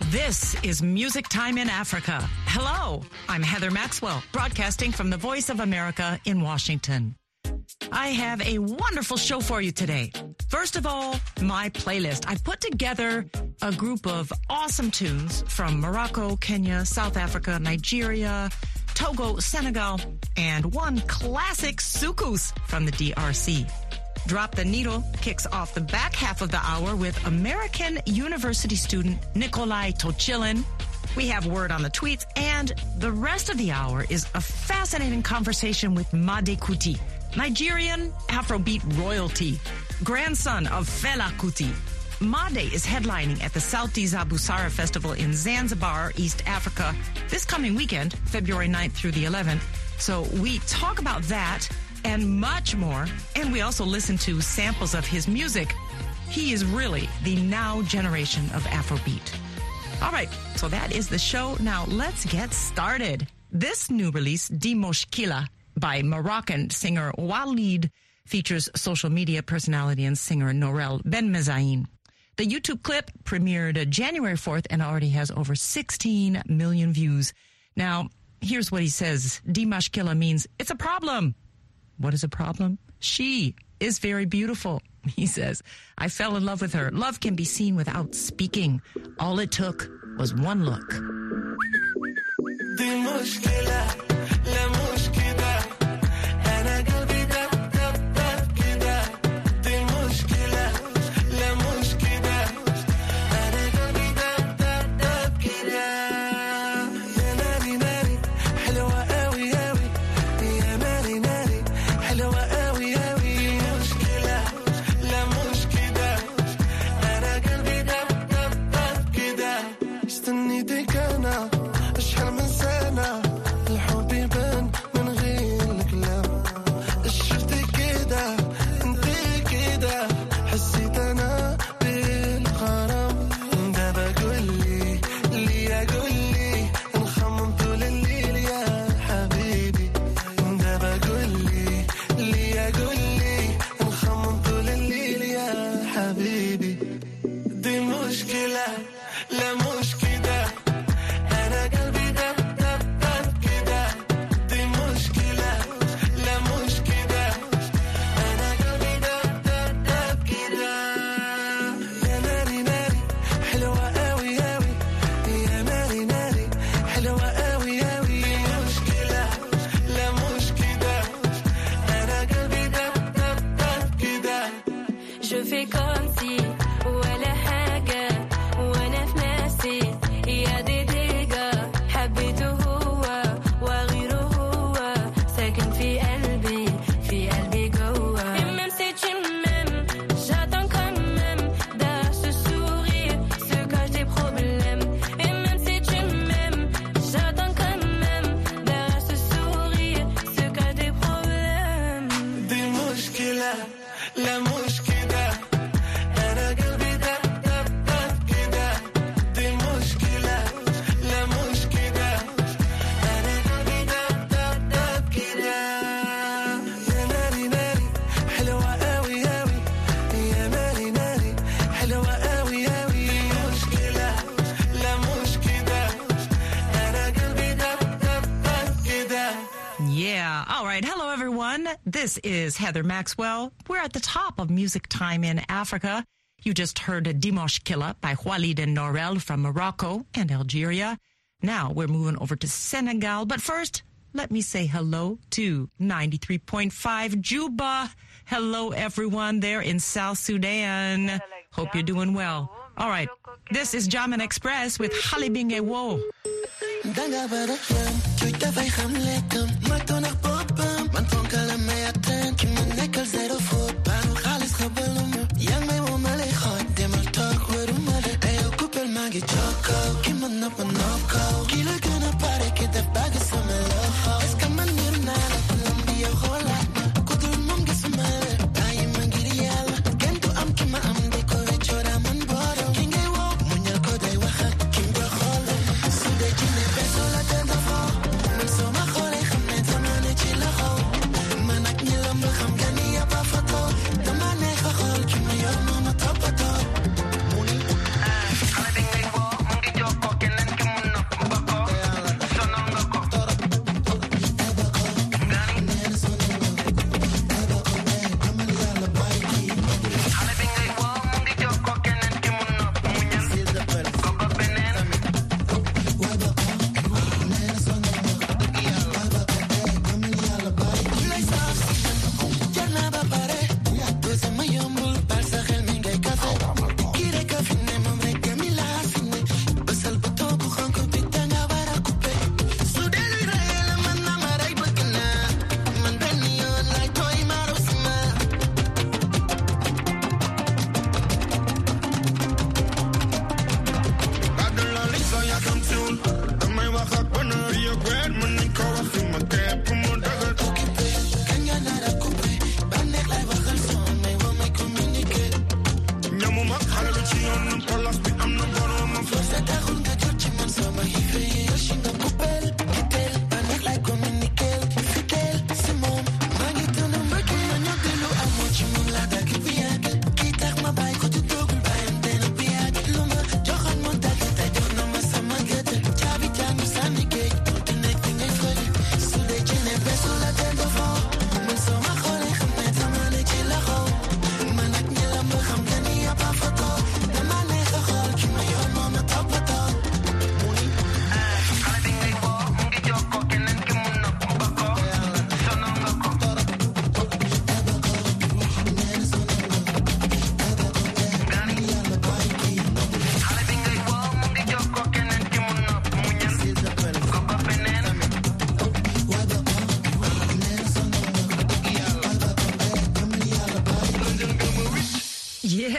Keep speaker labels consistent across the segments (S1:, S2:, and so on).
S1: This is Music Time in Africa. Hello, I'm Heather Maxwell, broadcasting from the Voice of America in Washington. I have a wonderful show for you today. First of all, my playlist. I put together a group of awesome tunes from Morocco, Kenya, South Africa, Nigeria, Togo, Senegal, and one classic soukous from the DRC. Drop the Needle kicks off the back half of the hour with American university student Nikolai Tochilin. We have word on the tweets, and the rest of the hour is a fascinating conversation with Made Kuti, Nigerian Afrobeat royalty, grandson of Fela Kuti. Made is headlining at the Sauti za Busara Festival in Zanzibar, East Africa, this coming weekend, February 9th through the 11th. So we talk about that and much more, and we also listen to samples of his music. He is really the now generation of Afrobeat. All right, so that is the show. Now let's get started. This new release, Di Moshkila, by Moroccan singer Walid, features social media personality and singer Norel Ben-Mezain. The YouTube clip premiered January 4th and already has over 16 million views. Now, here's what he says. Di Moshkila means it's a problem. What is a problem? She is very beautiful, he says. I fell in love with her. Love can be seen without speaking. All it took was one look. This is Heather Maxwell. We're at the top of Music Time in Africa. You just heard Di Moshkila by Walid and Norel from Morocco and Algeria. Now we're moving over to Senegal. But first, let me say hello to 93.5 Juba. Hello, everyone there in South Sudan. Hope you're doing well. All right, this is Jaman Express with Halibinge Wo.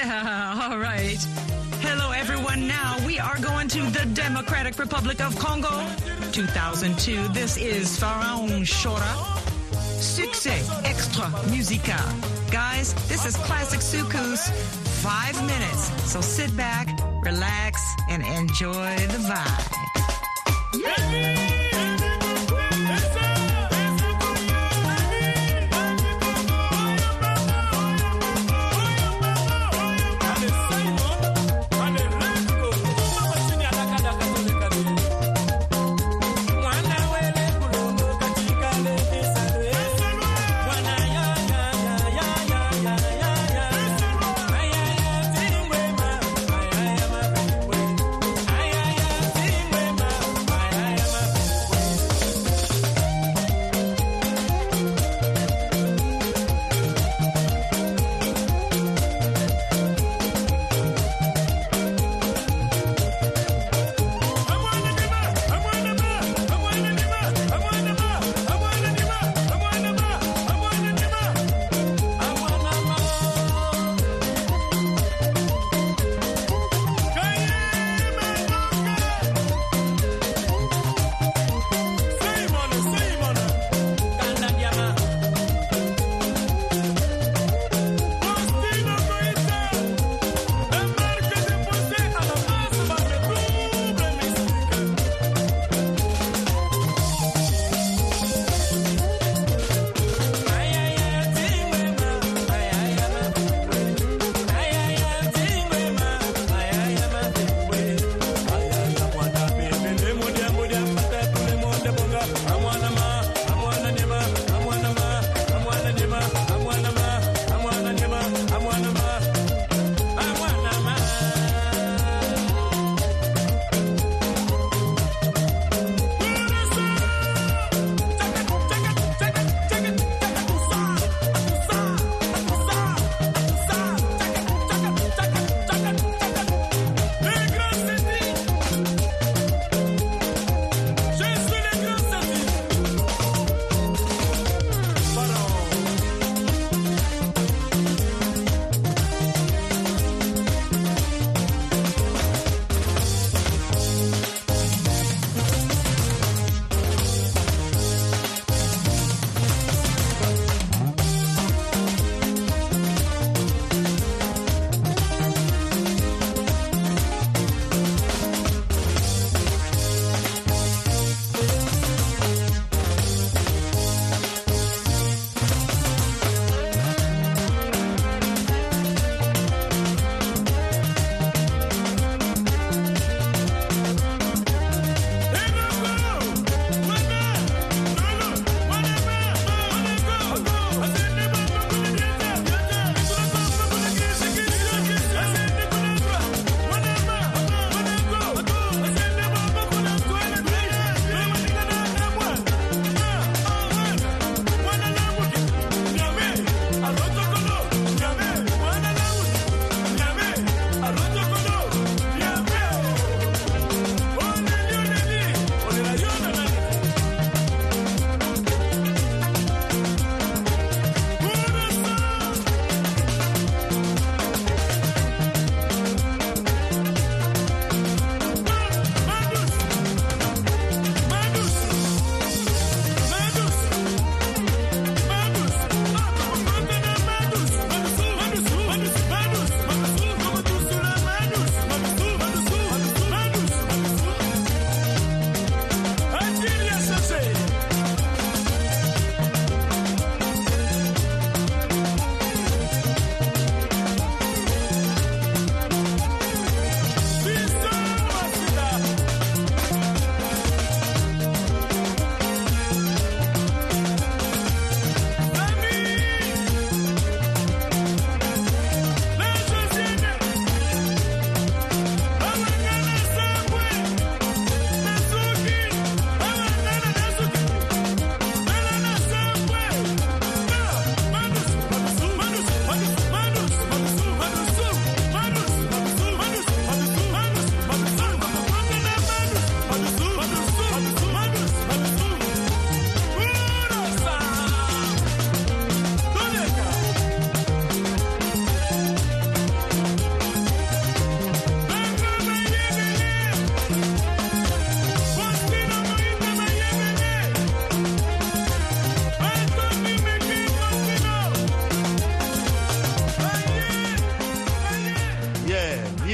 S1: Yeah, all right. Hello, everyone. Now we are going to the Democratic Republic of Congo. 2002, this is Pharaon Shora. Succès Extra Musical. Guys, this is classic soukous. 5 minutes. So sit back, relax, and enjoy the vibe.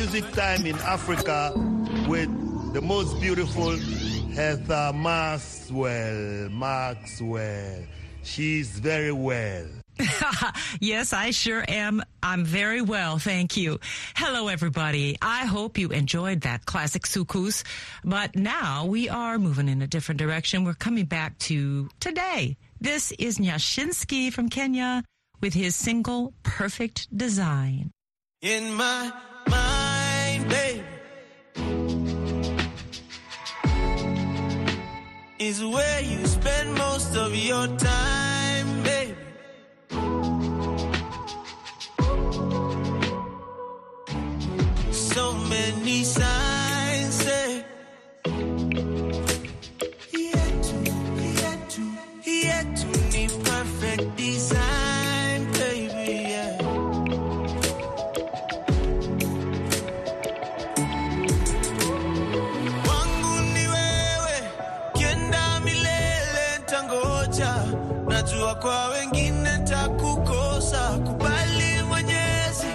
S2: Music Time in Africa with the most beautiful Heather Maxwell. She's very well.
S1: Yes, I sure am. I'm very well, thank you. Hello, everybody. I hope you enjoyed that classic soukous. But now we are moving in a different direction. We're coming back to today. This is Nyashinski from Kenya with his single, Perfect Design.
S3: In my mind, baby, is where you spend most of your time, baby. So many signs say yet to need perfect design, baby, yeah. Wangu ni wewe, kienda milele ntangoja, najua kwa wengine takukosa, kubali Mwenyezi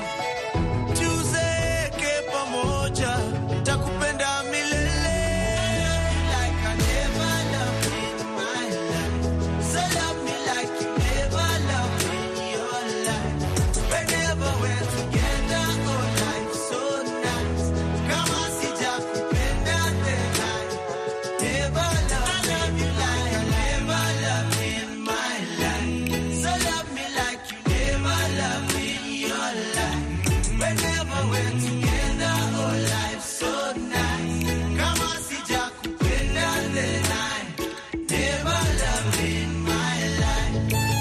S3: tuzeke pamoja, takupenda milele. Like I never loved in my life, so love me like you never loved in your life. Whenever we're together, oh life so nice. Kama sijakupenda tena, never loved you like I never loved in my life. So love me like you never loved in your life. Whenever we're together, oh life so nice. Kama sijakupenda tena, never loved in my life.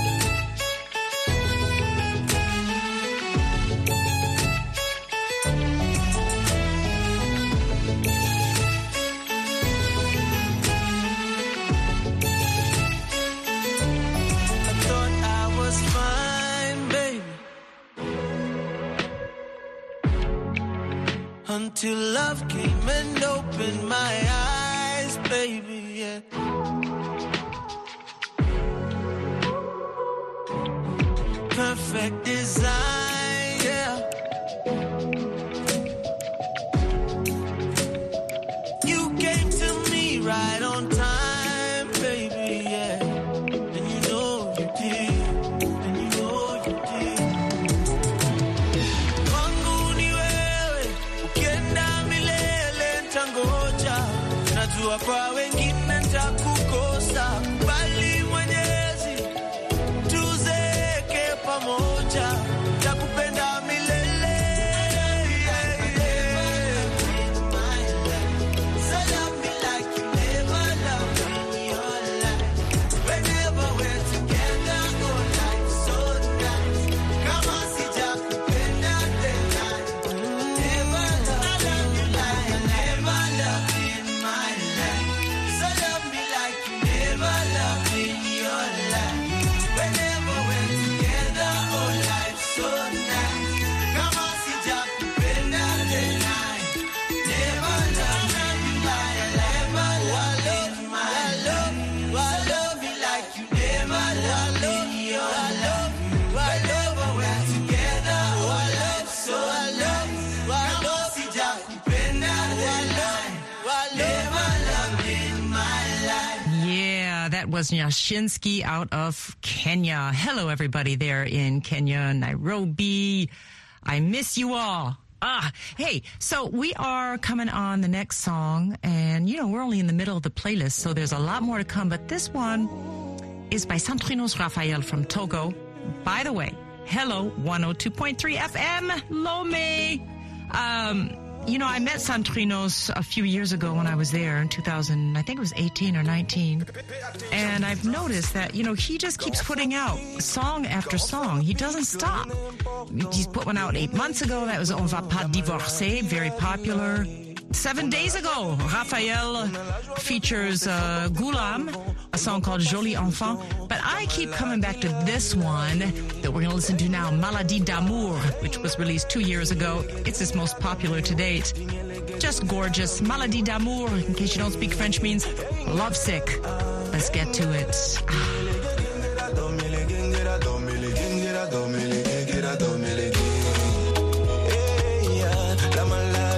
S3: I thought I was fine, baby, until love came and opened my eyes, baby, yeah. Perfect design, yeah. You came to me right on time, baby, yeah. And you know you did, and you know you did. Wangu ni wewe, ukienda milele ntangoja, najua kwa wengine ntakukosa, kubali Mwenyezi tuzeke pamoja, takupenda milele. So love me like you never loved in your life. Whenever we're together, oh life so nice. Kama sijakupenda tena, never loved you like I never loved in my life. So love me like you never loved in your life. Whenever we're together, oh life so nice. Kama sijakupenda tena, never loved you like I never loved in my life. I love you like you never loved in your life. Whenever we're together, oh life so nice. Kama sijakupenda tena, never loved in my life.
S1: Yeah, that was Nyashinski out of Kenya. Hello, everybody there in Kenya, Nairobi. I miss you all. Hey, so we are coming on the next song, and, you know, we're only in the middle of the playlist, so there's a lot more to come, but this one is by Santrinos Raphael from Togo. By the way, hello, 102.3 FM, Lomé. You know, I met Santrinos a few years ago when I was there in 2000, I think it was 18 or 19. And I've noticed that, you know, he just keeps putting out song after song. He doesn't stop. He's put one out 8 months ago. That was On Va Pas Divorcer, very popular. 7 days ago, Raphael features Goulam, a song called Joli Enfant. But I keep coming back to this one that we're going to listen to now, Maladie d'amour, which was released 2 years ago. It's his most popular to date. Just gorgeous. Maladie d'amour, in case you don't speak French, means lovesick. Let's get to it.
S3: La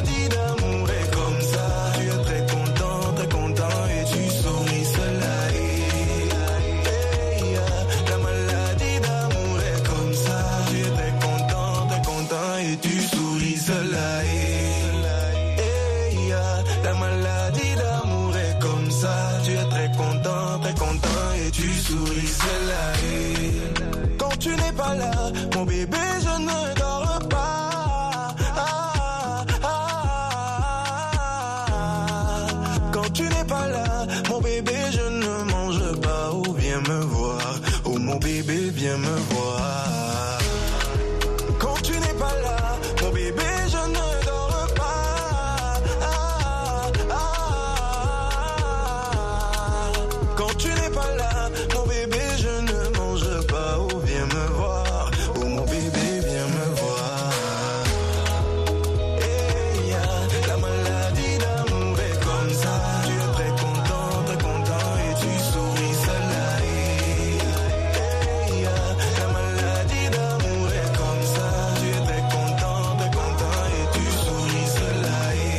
S3: La maladie d'amour est comme ça. Tu es très content et tu souris, c'est la haine. Quand tu n'es pas là, mon bébé, je ne dors pas. Quand tu n'es pas là, mon bébé, je ne mange pas. Ou viens me voir, oh mon bébé, viens me voir. Quand tu n'es pas là, mon bébé, je ne dors pas. Quand tu n'es pas là, mon bébé, je ne mange pas. Oh, viens me voir. Oh, mon bébé, viens me voir. Hey, yeah, la maladie d'amour est comme ça. Tu es très content et tu souris, ça là. Hey, yeah, la maladie d'amour est comme ça. Tu es très content et tu souris, ça là.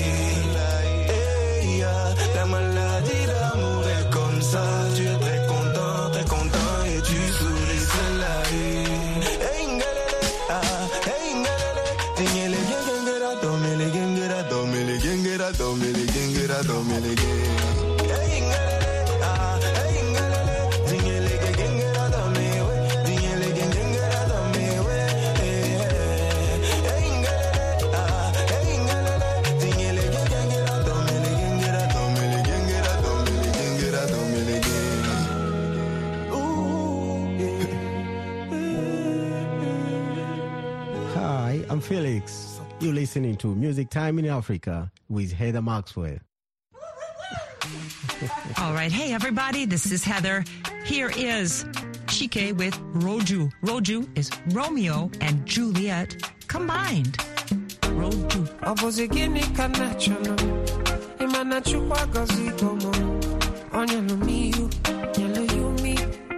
S3: Hey, yeah, la maladie d'amour est comme ça. Tu es très content et tu souris, ça là. Hey, ngalele, hey, ngalele. Dingele, gengera, domele, gengera, domele, gengera, domele, gengera, domele, gengera. Hey, ngalele, hey, ngalele. Dingele, gengera, domele, dingele, gengera, domele. Hey, ngalele, hey, ngalele. Dingele, gengera, domele, gengera, domele, gengera, domele, gengera, domele, gengera. Ooh, yeah.
S4: Hi, I'm Felix. You're listening to Music Time in Africa with Heather Maxwell.
S1: All right. Hey, everybody. This is Heather. Here is Chike with Roju. Roju is Romeo and Juliet combined. Roju.
S5: Obozigini kanacholo imana chukwa gozi gomo onye no miu yellow you me.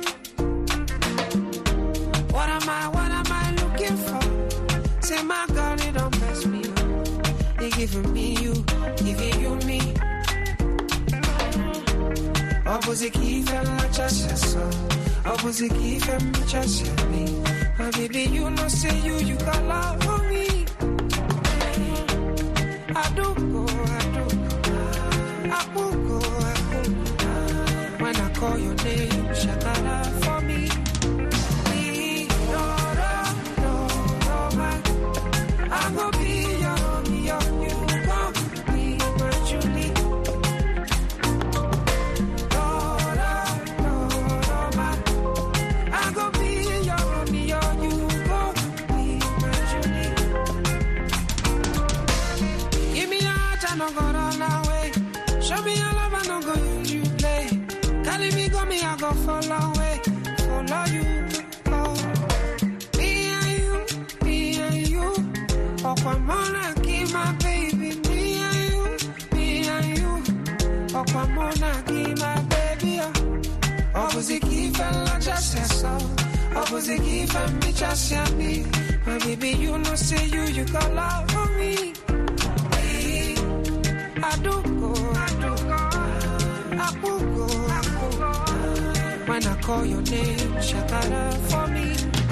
S5: What am I looking for? Say my God, it don't mess me up. They giving me you, giving you me. Oboziki fella chaseso, oboziki fella chase me. My baby, you know say you got love for me. I do go. When I call your name, shakara for me. I go be your you gon' be my Julie. I go be your you gon' be my Julie. Give me a heart, I no go run away. Show me your love, I no go use you play. Carry me, go me, I go follow away. Follow you, oh. Me and you. Okwamona, give my baby. Me and you. Okwamona, give my baby. Obuziki fella just so. Obuziki fella just me. My baby, you know say you got love for me. I do go. When I call your name, shakara for me.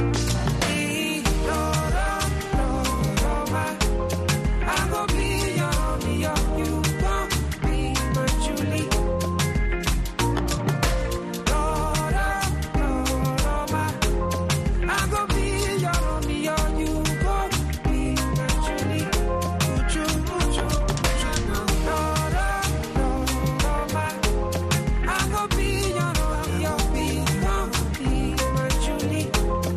S5: I go be your you gon' be my Julie. I go be your you gon' be my Julie. I go be your gon' be my Julie.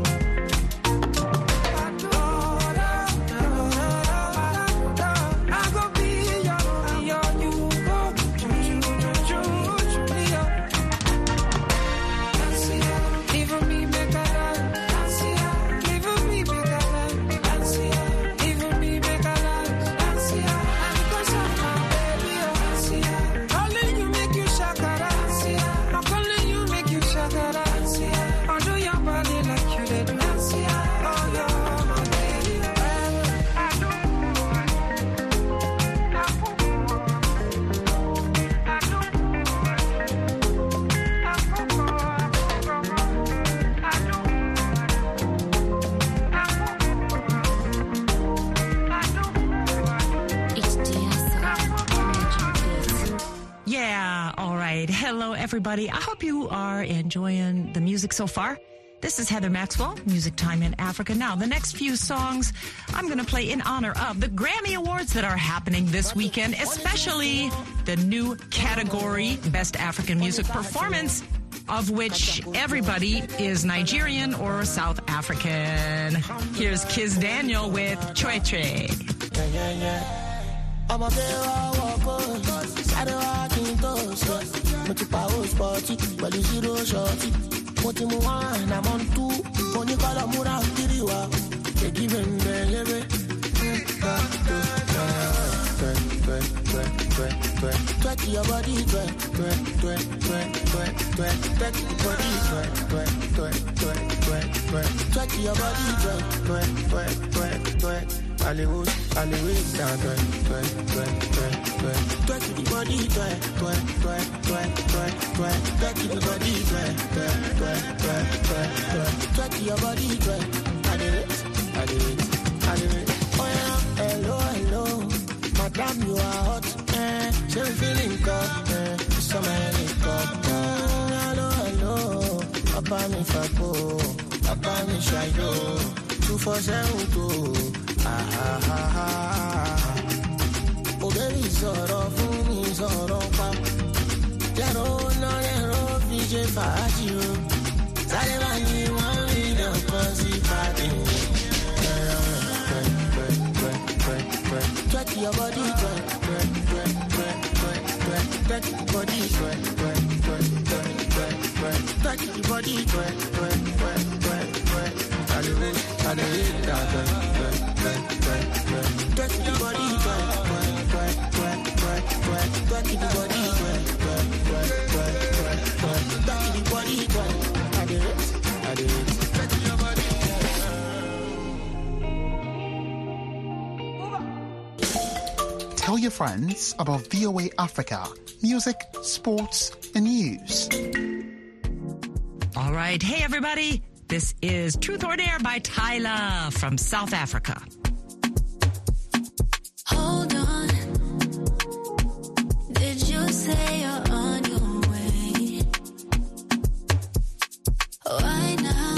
S1: right. Hello, everybody. I hope you are enjoying the music so far. This is Heather Maxwell, Music Time in Africa. Now, the next few songs I'm going to play in honor of the Grammy Awards that are happening this weekend, especially the new category, Best African Music Performance, of which everybody is Nigerian or South African. Here's Kiz Daniel with Chwe Chwe.
S6: I'm a I'm on two, when you call a mura, they give him the twerk your body, twerk your body, Hollywood, down, twerk the body, twerk the body, twerk your body, I did it. Oh yeah, hello, madam, you are hot, still feeling cold, summer helicopter. Hello, papa me fapo, papa me shayo, 247. Oh baby, sọ̀rọ̀ fún mi, sọ̀rọ̀ pa. Lẹ́rọ náà lẹ́rọ fi ṣe fàájì o. Sáré bá ní wọ́n rí lọ́kàn sí pàdé. Twerk your body, twerk your body, twerk your body, I do it, twerk the body, twerk the body, I do it, twerk your body.
S7: Tell your friends about VOA Africa, music, sports, and news.
S1: All right. Hey, everybody. This is Truth or Dare by Tyla from South Africa.
S8: Hold on. Did you say you're on your way? Why now?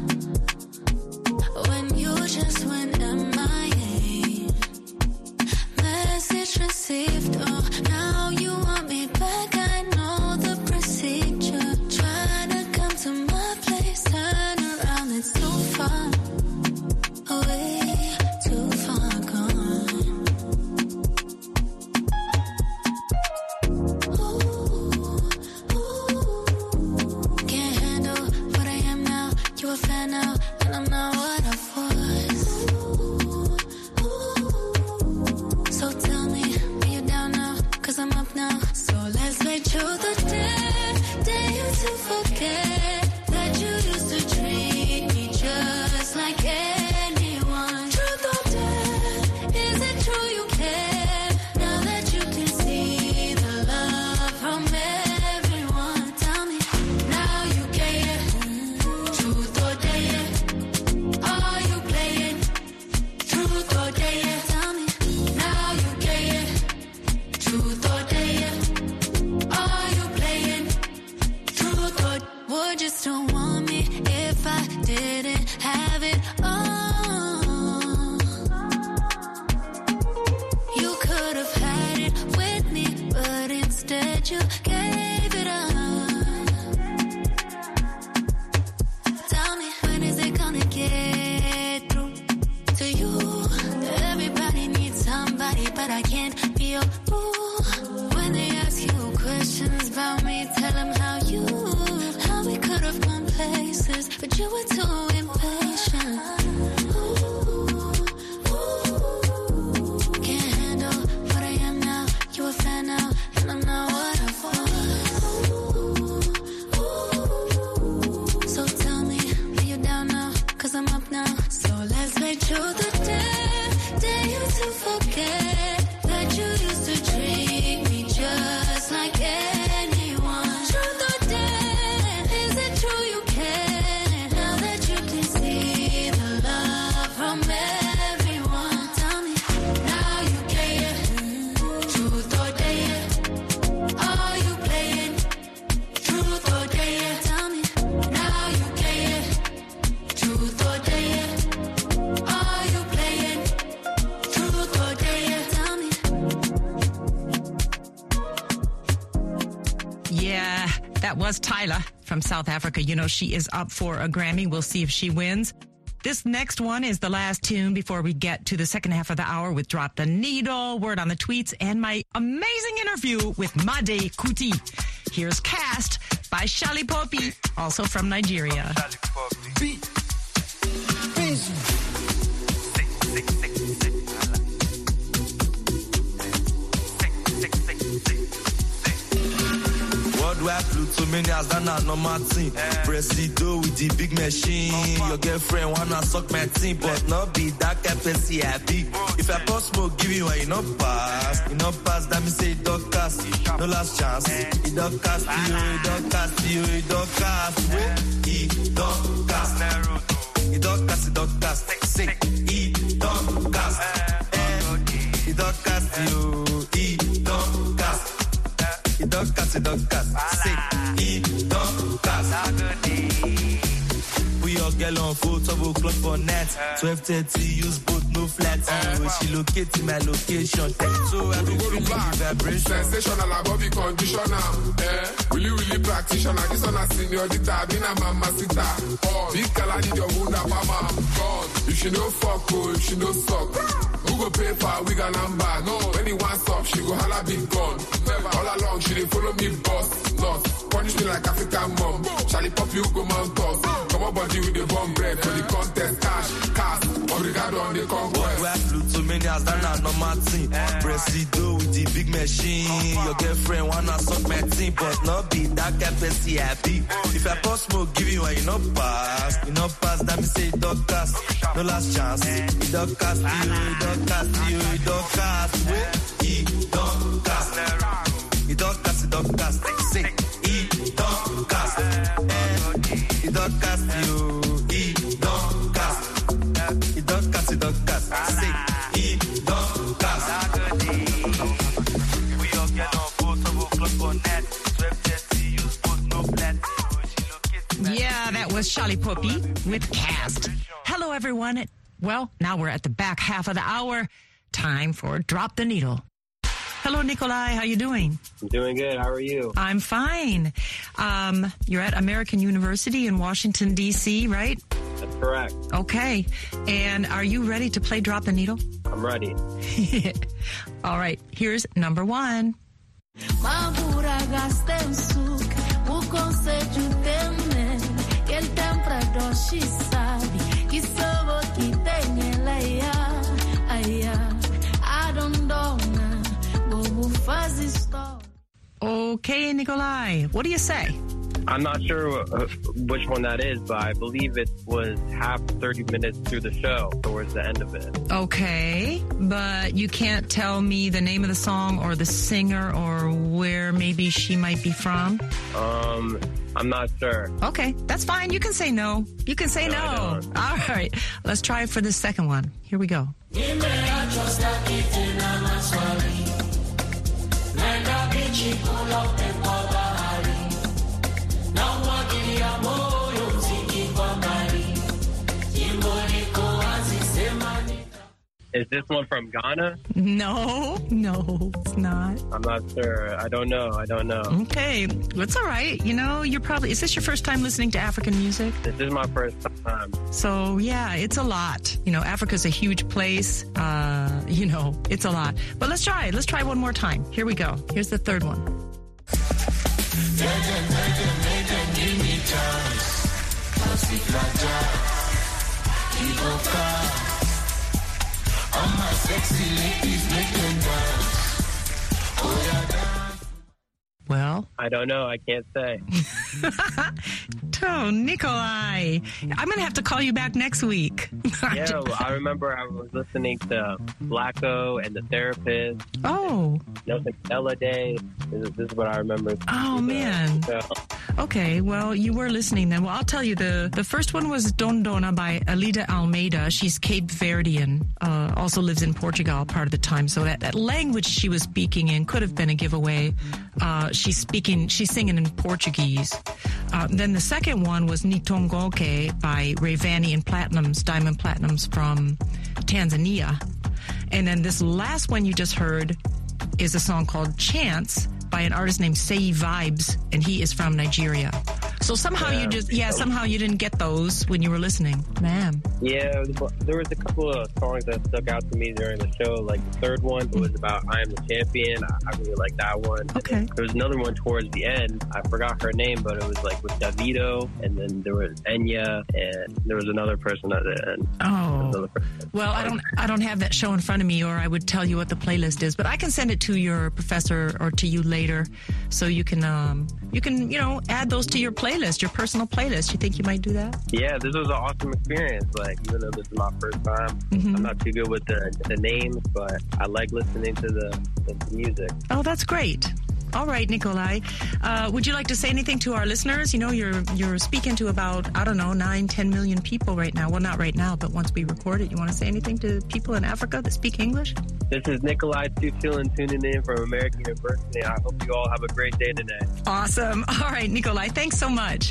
S8: When you just went MIA. Message received. Oh, now you want me back. I know the procedure. Trying to come to my place. Turn around, it's too far away, too far gone. Can't handle what I am now. You a fan now, and I'm not what I was. So tell me, are you down now? 'Cause I'm up now. So let's make sure the day you to forget that you used to treat me just like anyone. Truth or dare, is it true you care? Now that you can see the love from everyone, tell me, now you get it. Truth or dare, are you playing? Truth or dare, tell me, now you get it. Truth or dare, are you playing? Truth or would you still want me if I didn't have it all? You could have had it with me, but instead you gave it up. Tell me, when is it gonna get through to you? Everybody needs somebody, but I can't be your boo. When they ask you questions about me, tell them how we could have gone places, but you were too impatient. Can't handle what I am now. You a fan now, and I'm not what I was. So tell me, are you down now? 'Cause I'm up now. So let's make sure the day you to forget that you used to treat me just like anyone. Truth or dare, is it true you care? Now that you
S1: That was Tyla from South Africa. You know, she is up for a Grammy. We'll see if she wins. This next one is the last tune before we get to the second half of the hour with Drop the Needle, Word on the Tweets, and my amazing interview with Made Kuti. Here's Cast by Shali Popi, also from Nigeria.
S3: Beat.
S9: Worldwide Pluto mania than a normal thing. Presido with the big machine. Your girlfriend wanna suck my team, but not be that FSC happy. If I post smoke, give you a no pass. You no pass, that me say don't cast. No last chance. It don't cast you, it don't cast you, it don't cast. It don't cast. It don't cast, it don't cast. Sick. It don't cast. It don't cast you, it don't cast. It don't cast, it don't cast. Sick. It don't cast. Put your girl on full 12 o'clock for net. 12:30, use both, no flats. She located my location. So I do go to black.
S10: Sensational, above the conditioner. Really practitioner. This one a seniorita, been a mamacita. Big girl, I need your Wunda mama. God, if she no fuck, if she no suck. Who go pay for we got number? No, when he wants up, she go holla big gun. Never all along, she didn't follow me, boss. Lost, punish me like African mom. Charlie Pop, you go mount toss. Come on, body with the bomb bread for the contest. Cash, obrigado on the conquest.
S9: Worldwide Pluto mania than a normal thing. Presido with the big machine. Your girlfriend wanna suck my team, but not be that FSC happy. If I post smoke, give you a you no pass. You no pass, that me say it don't cast. No last chance. It don't cast you, it don't cast you, it don't cast. It don't cast. It don't cast, it don't cast. Sick. It don't cast. It don't cast you, it don't cast. It don't cast, it don't cast. Sick. It don't cast. We all get on both of o'clock on net. 12:30, use both, no flat.
S1: Yeah, that was Shali Popi with Cast. Hello, everyone. Well, now we're at the back half of the hour. Time for Drop the Needle. Hello, Nikolai. How you doing?
S11: I'm doing good. How are you?
S1: I'm fine. You're at American University in Washington, D.C., right?
S11: That's correct.
S1: Okay. And are you ready to play Drop the Needle?
S11: I'm ready.
S1: All right. Here's number one.
S8: Mabura gastem suk, o conceito teme, el temperador she sabe, que sou que tem ela I don't know, como faz isto.
S1: Okay, Nikolai. What do you say?
S11: I'm not sure which one that is, but I believe it was half 30 minutes through the show, towards the end of it.
S1: Okay, but you can't tell me the name of the song or the singer or where maybe she might be from?
S11: I'm not sure.
S1: Okay, that's fine. You can say no. You can say no. All right, let's try it for the second one. Here we go.
S11: Is this one from Ghana?
S1: No, it's not.
S11: I'm not sure. I don't know.
S1: Okay, it's all right. You know, is this your first time listening to African music?
S11: This is my first time.
S1: So, yeah, it's a lot. You know, Africa's a huge place. It's a lot. But let's try it. Let's try one more time. Here we go. Here's the third one.
S3: All my sexy ladies make them dance. Oh, yeah, dance.
S1: Well,
S11: I don't know. I can't say.
S1: Oh, Nikolai. I'm going to have to call you back next week.
S11: Yeah, I remember I was listening to Blacko and The Therapist.
S1: Oh.
S11: Nelson Mandela Day. This is what I remember.
S1: Oh, man. Okay, well, you were listening then. Well, I'll tell you, the first one was Dondona by Alida Almeida. She's Cape Verdean, also lives in Portugal part of the time. So that language she was speaking in could have been a giveaway. She's singing in Portuguese. Then the second one was Nitongoke by Rayvanny and Diamond Platinums from Tanzania. And then this last one you just heard is a song called Chance by an artist named Sei Vibes, and he is from Nigeria. So somehow somehow you didn't get those when you were listening. Man.
S11: Yeah, there was a couple of songs that stuck out to me during the show. Like the third one was about I Am the Champion. I really liked that one.
S1: Okay.
S11: There was another one towards the end. I forgot her name, but it was like with Davido, and then there was Enya, and there was another person at the end.
S1: Oh. Well, I don't have that show in front of me, or I would tell you what the playlist is, but I can send it to your professor or to you later, so you can add those to your playlist, your personal playlist. You think you might do that?
S11: Yeah, this was an awesome experience. Like, even though this is my first time, I'm not too good with the names, but I like listening to the music.
S1: Oh, that's great. All right, Nikolai. Would you like to say anything to our listeners? You know, you're speaking to about, 9-10 million people right now. Well, not right now, but once we record it, you want to say anything to people in Africa that speak English?
S11: This is Nikolai Tuchilin tuning in from American University. I hope you all have a great day today.
S1: Awesome. All right, Nikolai, thanks so much.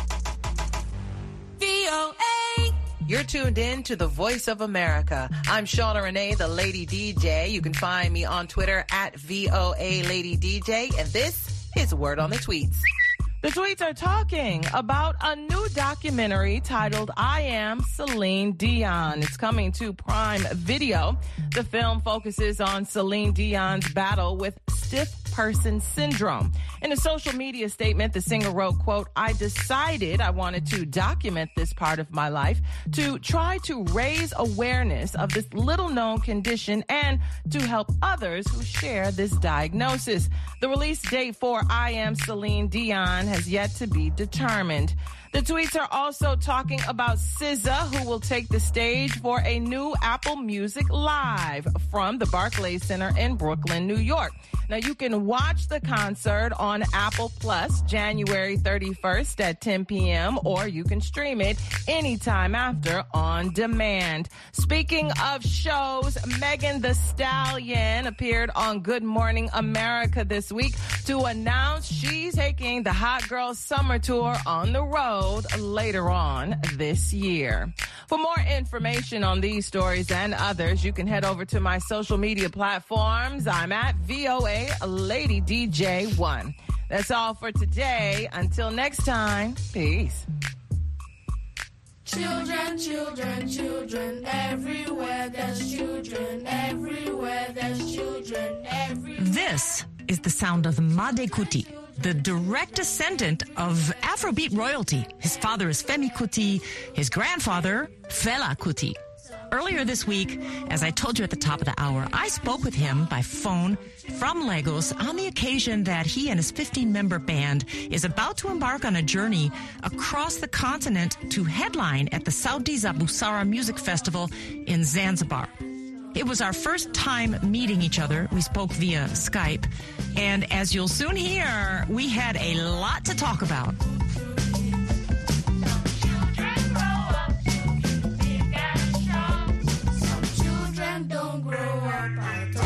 S12: VOA. You're tuned in to the Voice of America. I'm Shauna Renee, the Lady DJ. You can find me on Twitter at VOA Lady DJ, and this is Word on the Tweets. The tweets are talking about a new documentary titled I Am Celine Dion. It's coming to Prime Video. The film focuses on Celine Dion's battle with stiff person syndrome. In a social media statement, the singer wrote, quote, I decided I wanted to document this part of my life to try to raise awareness of this little known condition and to help others who share this diagnosis. The release date for I Am Celine Dion has yet to be determined. The tweets are also talking about SZA, who will take the stage for a new Apple Music Live from the Barclays Center in Brooklyn, New York. Now, you can watch the concert on Apple Plus January 31st at 10 p.m., or you can stream it anytime after on demand. Speaking of shows, Megan Thee Stallion appeared on Good Morning America this week to announce she's taking the Hot Girl Summer Tour on the road later on this year. For more information on these stories and others, you can head over to my social media platforms. I'm at VOA Lady DJ 1. That's all for today. Until next time, peace.
S13: Children, children, children, everywhere there's children, everywhere there's children, everywhere.
S1: This is the sound of Made Kuti, the direct descendant of Afrobeat royalty. His father is Femi Kuti, his grandfather, Fela Kuti. Earlier this week, as I told you at the top of the hour, I spoke with him by phone from Lagos on the occasion that he and his 15-member band is about to embark on a journey across the continent to headline at the Saudi Zabusara Music Festival in Zanzibar. It was our first time meeting each other. We spoke via Skype. And as you'll soon hear, we had a lot to talk about.
S13: Don't grow up at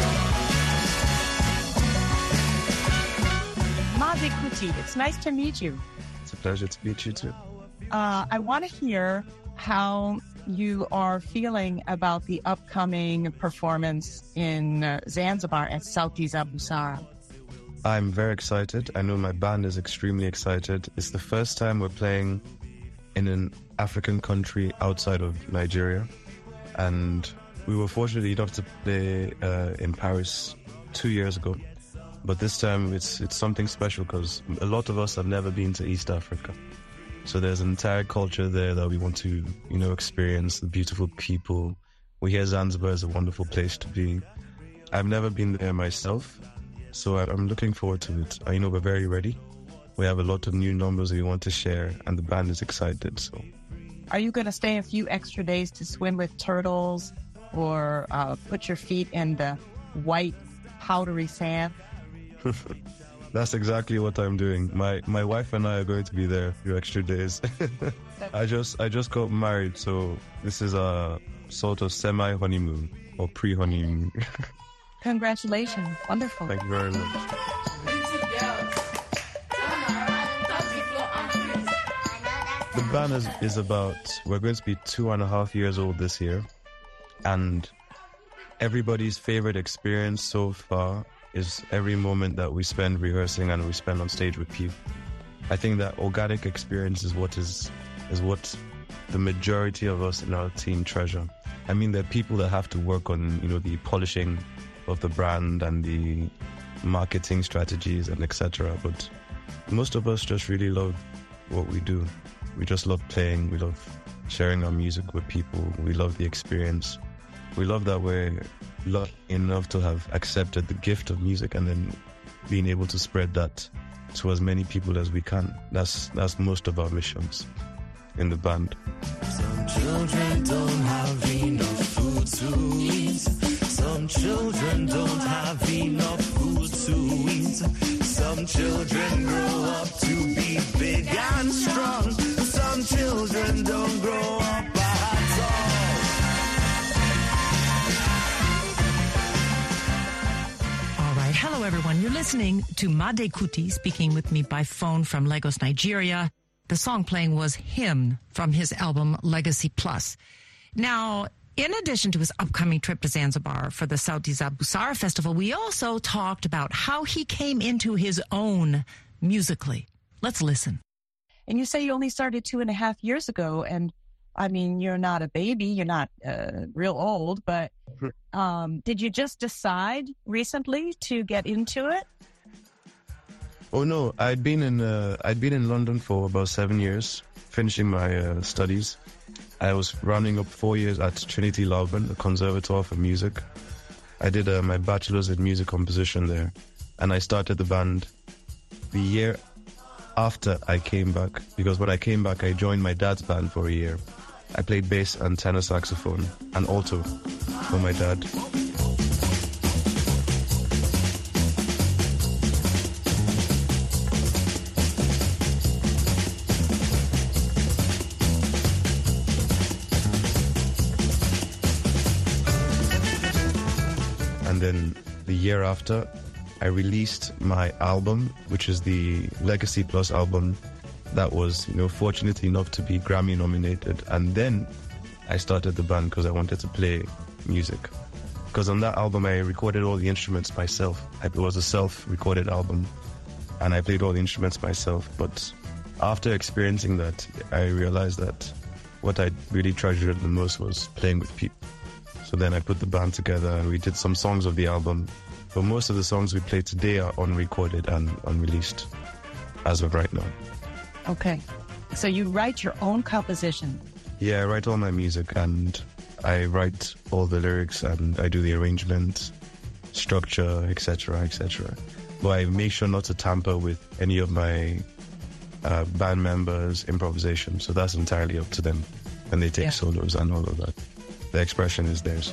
S13: all.
S14: Made Kuti, it's nice to meet you.
S15: It's a pleasure to meet you too.
S14: I want to hear how you are feeling about the upcoming performance in Zanzibar at Saudi Zabusara.
S15: I'm very excited. I know my band is extremely excited. It's the first time we're playing in an African country outside of Nigeria. And we were fortunate enough to play in Paris 2 years ago. But this time it's something special because a lot of us have never been to East Africa. So there's an entire culture there that we want to, experience, the beautiful people. We hear Zanzibar is a wonderful place to be. I've never been there myself, so I'm looking forward to it. We're very ready. We have a lot of new numbers we want to share, and the band is excited. So,
S14: are you going to stay a few extra days to swim with turtles or put your feet in the white, powdery sand?
S15: That's exactly what I'm doing. My wife and I are going to be there a few extra days. I just got married, so this is a sort of semi-honeymoon or pre-honeymoon.
S14: Congratulations. Wonderful.
S15: Thank you very much. The band is about, we're going to be 2.5 years old this year, and everybody's favorite experience so far is every moment that we spend rehearsing and we spend on stage with people. I think that organic experience is what the majority of us in our team treasure. I mean, there are people that have to work on, the polishing of the brand and the marketing strategies and etc. But most of us just really love what we do. We just love playing. We love sharing our music with people. We love the experience. We love that we're lucky enough to have accepted the gift of music and then being able to spread that to as many people as we can. That's most of our missions in the band.
S9: Some children don't have enough food to eat. Some children don't have enough food to eat. Some children grow up to be big and strong. Some children don't grow up at all.
S1: All right. Hello, everyone. You're listening to Made Kuti speaking with me by phone from Lagos, Nigeria. The song playing was Hymn from his album Legacy Plus. Now, in addition to his upcoming trip to Zanzibar for the Sauti za Busara Festival, we also talked about how he came into his own musically. Let's listen.
S14: And you say you only started 2.5 years ago. And I mean, you're not a baby. You're not real old. But did you just decide recently to get into it?
S15: Oh no, I'd been in London for about 7 years, finishing my studies. I was rounding up 4 years at Trinity Lauban, a conservatoire for music. I did my bachelor's in music composition there, and I started the band the year after I came back, because when I came back, I joined my dad's band for a year. I played bass and tenor saxophone and alto for my dad. And then the year after, I released my album, which is the Legacy Plus album that was, fortunate enough to be Grammy nominated. And then I started the band because I wanted to play music. Because on that album, I recorded all the instruments myself. It was a self-recorded album, and I played all the instruments myself. But after experiencing that, I realized that what I really treasured the most was playing with people. So then I put the band together and we did some songs of the album. But most of the songs we play today are unrecorded and unreleased as of right now.
S14: Okay. So you write your own composition?
S15: Yeah, I write all my music and I write all the lyrics and I do the arrangement, structure, etc., etc. But I make sure not to tamper with any of my band members' improvisation. So that's entirely up to them. And they take solos and all of that. The expression is theirs.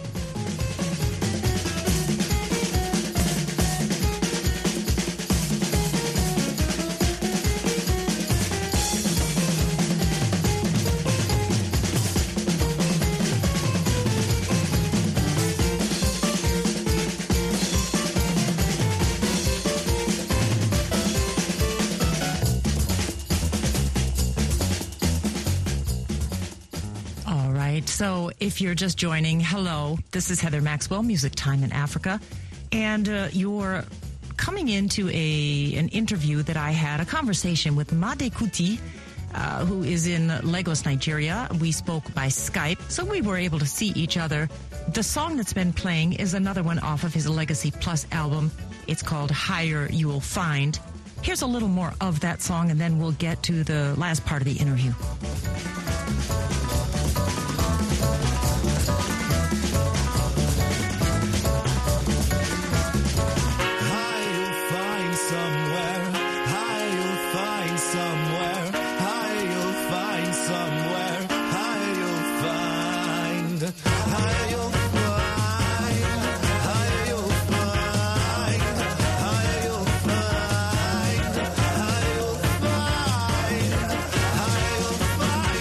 S1: So if you're just joining, hello, this is Heather Maxwell, Music Time in Africa, and you're coming into an interview that I had, a conversation with Made Kuti, who is in Lagos, Nigeria. We spoke by Skype, so we were able to see each other. The song that's been playing is another one off of his Legacy Plus album. It's called Higher You Will Find. Here's a little more of that song, and then we'll get to the last part of the interview.
S9: Higher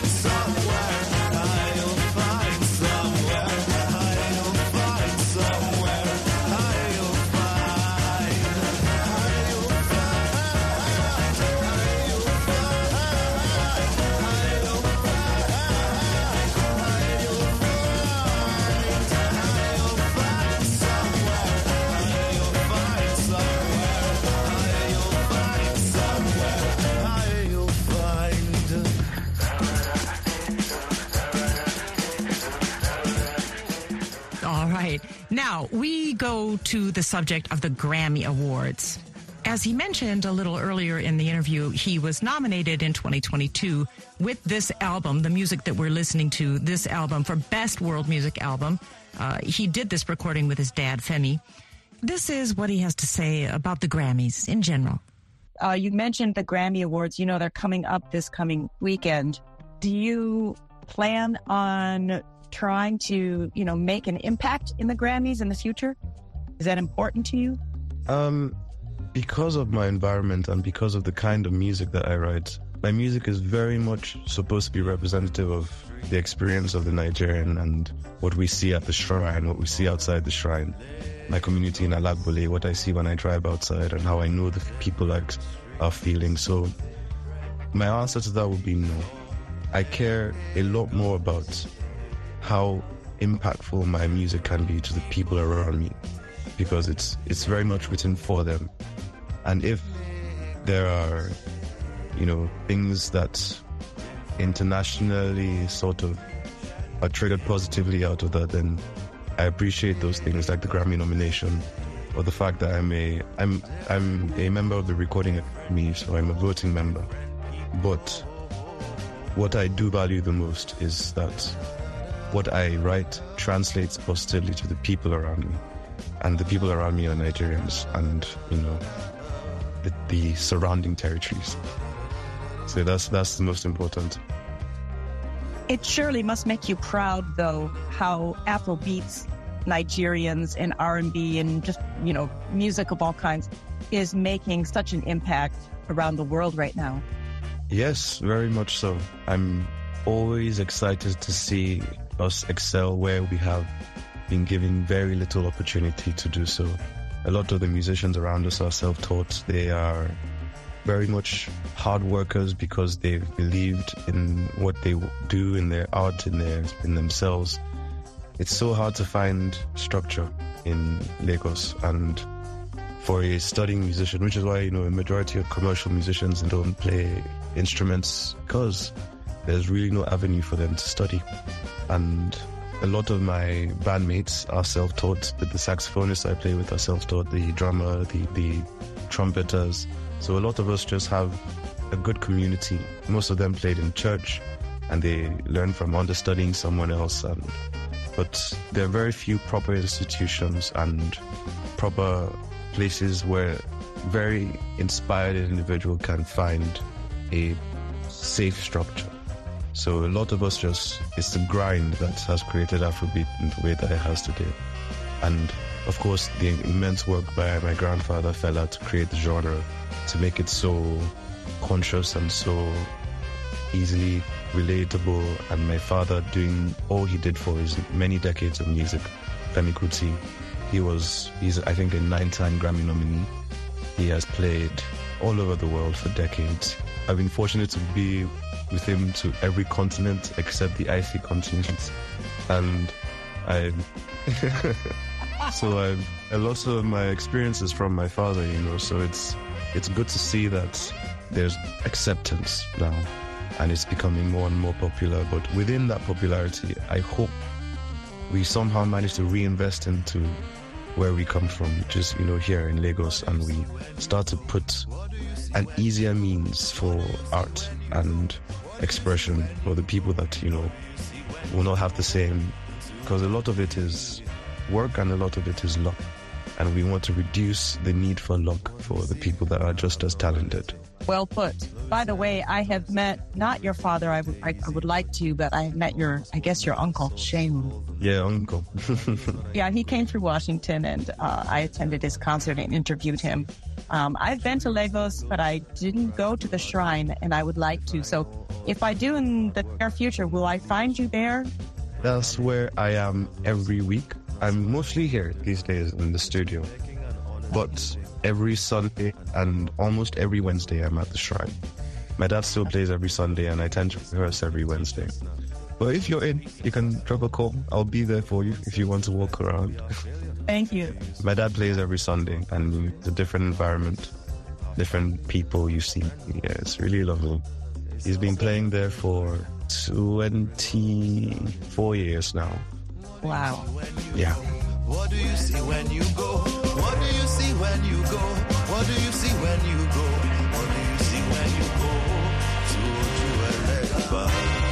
S1: right. Now, we go to the subject of the Grammy Awards. As he mentioned a little earlier in the interview, he was nominated in 2022 with this album, the music that we're listening to, this album, for Best World Music Album. He did this recording with his dad, Femi. This is what he has to say about the Grammys in general.
S14: You mentioned the Grammy Awards. You know, they're coming up this coming weekend. Do you plan on trying to, make an impact in the Grammys in the future? Is that important to you?
S15: Because of my environment and because of the kind of music that I write, my music is very much supposed to be representative of the experience of the Nigerian and what we see at the shrine, what we see outside the shrine. My community in Alagbole, what I see when I drive outside and how I know the people are feeling. So my answer to that would be no. I care a lot more about how impactful my music can be to the people around me, because it's very much written for them. And if there are, things that internationally sort of are traded positively out of that, then I appreciate those things, like the Grammy nomination, or the fact that I'm a member of the Recording Academy, so I'm a voting member. But what I do value the most is that what I write translates positively to the people around me, and the people around me are Nigerians, and the surrounding territories. So that's the most important.
S14: It surely must make you proud, though, how Afrobeats, Nigerians, and R&B, and just, music of all kinds is making such an impact around the world right now.
S15: Yes, very much so. I'm always excited to see us excel where we have been given very little opportunity to do so. A lot of the musicians around us are self-taught. They are very much hard workers because they've believed in what they do, in their art, in themselves. It's so hard to find structure in Lagos, and for a studying musician, which is why, a majority of commercial musicians don't play instruments, because there's really no avenue for them to study. And a lot of my bandmates are self-taught. The saxophonists I play with are self-taught, the drummer, the trumpeters. So a lot of us just have a good community. Most of them played in church, and they learn from understudying someone else. But there are very few proper institutions and proper places where very inspired individual can find a safe structure. So a lot of us it's the grind that has created Afrobeat in the way that it has today. And of course, the immense work by my grandfather Fela to create the genre, to make it so conscious and so easily relatable, and my father doing all he did for his many decades of music. Femi Kuti, he's I think a 9-time Grammy nominee. He has played all over the world for decades. I've been fortunate to be with him to every continent except the icy continent, and a lot of my experiences from my father, so it's good to see that there's acceptance now, and it's becoming more and more popular. But within that popularity, I hope we somehow manage to reinvest into where we come from, which is, here in Lagos, and we start to put an easier means for art and expression for the people that, will not have the same, because a lot of it is work and a lot of it is luck. And we want to reduce the need for luck for the people that are just as talented.
S14: Well put. By the way, I have met, not your father, I would like to, but I have met your uncle, Shane.
S15: Yeah, uncle.
S14: Yeah, he came through Washington, and I attended his concert and interviewed him. I've been to Lagos, but I didn't go to the shrine, and I would like to. So if I do in the near future, will I find you there?
S15: That's where I am every week. I'm mostly here these days in the studio, but every Sunday and almost every Wednesday I'm at the shrine. My dad still plays every Sunday, and I tend to rehearse every Wednesday. But if you're in, you can drop a call. I'll be there for you if you want to walk around.
S14: Thank you.
S15: My dad plays every Sunday, and it's a different environment, different people you see. Yeah, it's really lovely. He's been playing there for 24 years now.
S14: Wow.
S15: Yeah.
S9: What do you see when you go? What do you see when you go? What do you see when you go? What do you see when you go to Ojuelegba?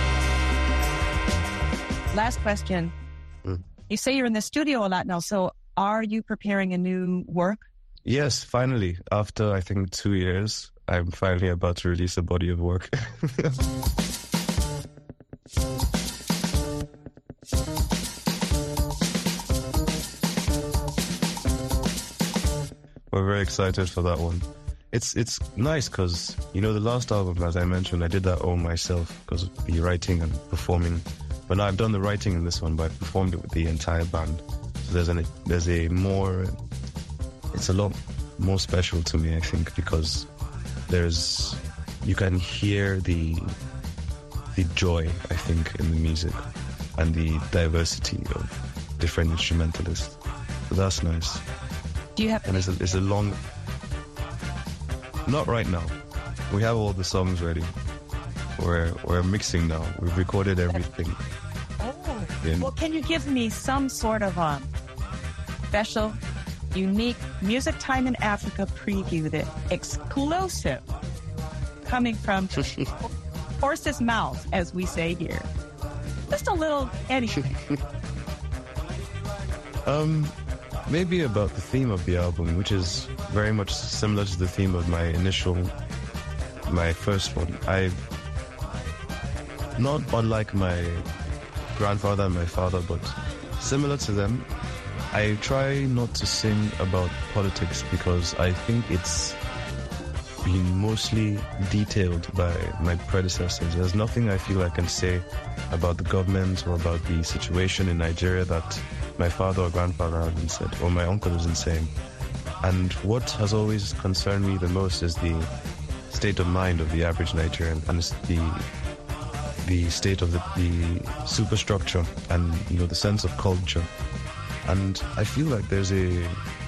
S14: Last question. You say you're in the studio a lot now, so are you preparing a new work?
S15: Yes, finally. After, I think, 2 years, I'm finally about to release a body of work. We're very excited for that one. It's nice because, you know, the last album, as I mentioned, I did that all myself because of the writing and performing. But now I've done the writing in this one, but I performed it with the entire band. So it's a lot more special to me, I think, because you can hear the joy, I think, in the music and the diversity of different instrumentalists. So that's nice.
S14: Do you have?
S15: And it's a long. Not right now. We have all the songs ready. We're mixing now. We've recorded everything.
S14: Oh. Well, can you give me some sort of special, unique Music Time in Africa preview, that exclusive, coming from horse's mouth, as we say here? Just a little anything.
S15: Maybe about the theme of the album, which is very much similar to the theme of my first one. Not unlike my grandfather and my father, but similar to them, I try not to sing about politics because I think it's been mostly detailed by my predecessors. There's nothing I feel I can say about the government or about the situation in Nigeria that my father or grandfather hasn't said, or my uncle isn't saying. And what has always concerned me the most is the state of mind of the average Nigerian, and it's the state of the superstructure and, you know, the sense of culture. And I feel like there's a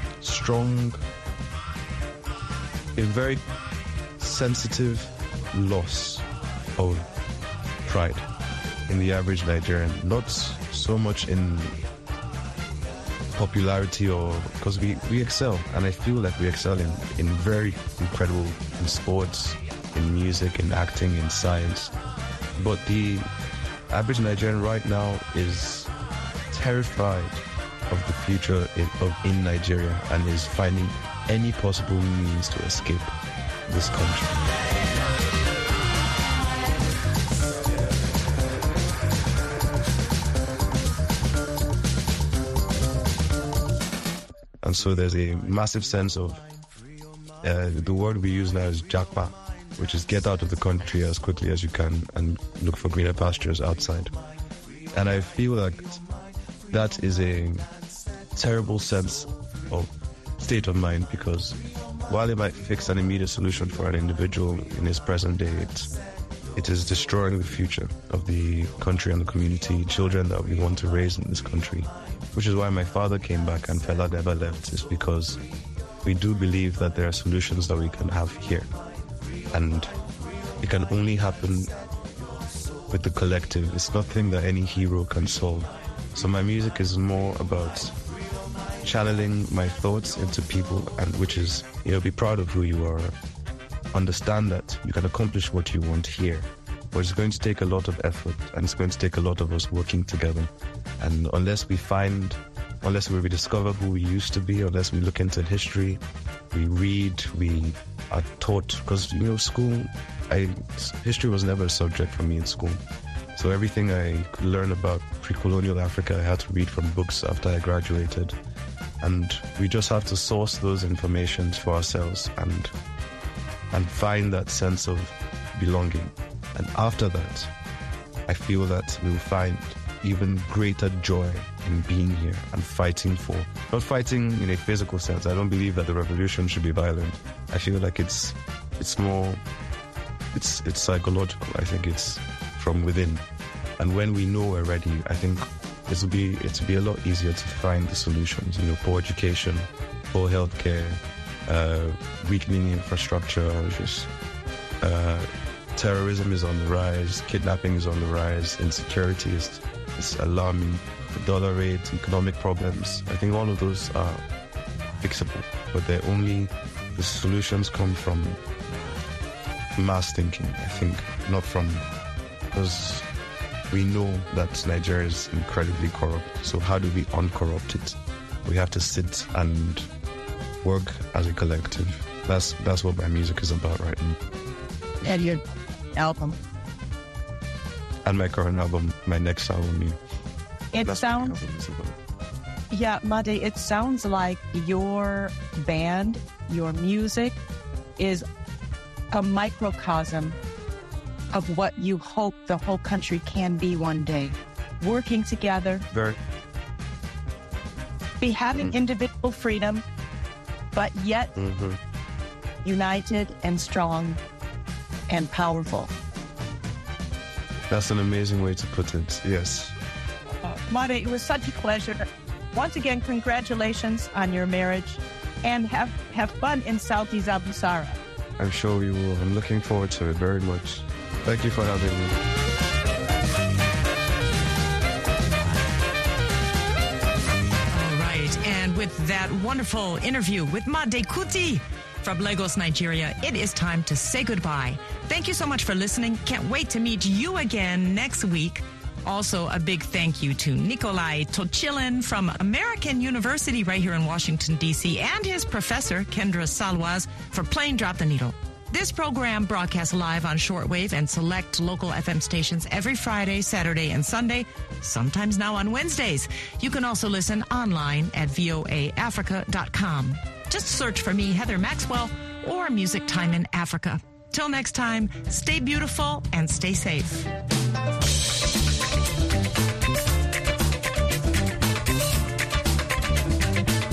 S15: very sensitive loss of pride in the average Nigerian, not so much in popularity, or because we excel, and I feel like we excel in very incredible, in sports, in music, in acting, in science. But the average Nigerian right now is terrified of the future in Nigeria and is finding any possible means to escape this country. And so there's a massive sense of, the word we use now is japa, which is get out of the country as quickly as you can and look for greener pastures outside. And I feel like that is a terrible sense of state of mind, because while it might fix an immediate solution for an individual in his present day, it is destroying the future of the country and the community, children that we want to raise in this country. Which is why my father came back and Fela never left, is because we do believe that there are solutions that we can have here. And it can only happen with the collective. It's nothing that any hero can solve. So my music is more about channeling my thoughts into people, and which is, you know, be proud of who you are. Understand that you can accomplish what you want here. But it's going to take a lot of effort, and it's going to take a lot of us working together. And unless we rediscover who we used to be, unless we look into history, we read, we are taught, because, you know, history was never a subject for me in school. So everything I could learn about pre-colonial Africa, I had to read from books after I graduated. And we just have to source those informations for ourselves and find that sense of belonging. And after that, I feel that we'll find even greater joy in being here and fighting for, not fighting in a physical sense. I don't believe that the revolution should be violent. I feel like it's psychological. I think it's from within. And when we know we're ready, I think it'll be a lot easier to find the solutions. You know, poor education, poor healthcare, weakening infrastructure, just terrorism is on the rise, kidnapping is on the rise, insecurity is alarming, the dollar rate, economic problems. I think all of those are fixable, but the solutions come from mass thinking, I think, not from, because we know that Nigeria is incredibly corrupt. So how do we uncorrupt it? We have to sit and work as a collective. That's what my music is about right now.
S14: And your album.
S15: And my current album, my next album, yeah.
S14: It sounds, yeah, Made, it sounds like your band, your music is a microcosm of what you hope the whole country can be one day. Working together, be having individual freedom, but yet united and strong and powerful.
S15: That's an amazing way to put it, yes.
S14: Made, it was such a pleasure. Once again, congratulations on your marriage, and have fun in Southeast Abu Sara.
S15: I'm sure we will. I'm looking forward to it very much. Thank you for having me.
S1: All right, and with that wonderful interview with Made Kuti from Lagos, Nigeria, it is time to say goodbye. Thank you so much for listening. Can't wait to meet you again next week. Also, a big thank you to Nikolai Tochilin from American University right here in Washington, D.C., and his professor, Kendra Salwaz, for playing Drop the Needle. This program broadcasts live on shortwave and select local FM stations every Friday, Saturday, and Sunday, sometimes now on Wednesdays. You can also listen online at voaafrica.com. Just search for me, Heather Maxwell, or Music Time in Africa. Till next time, stay beautiful and stay safe.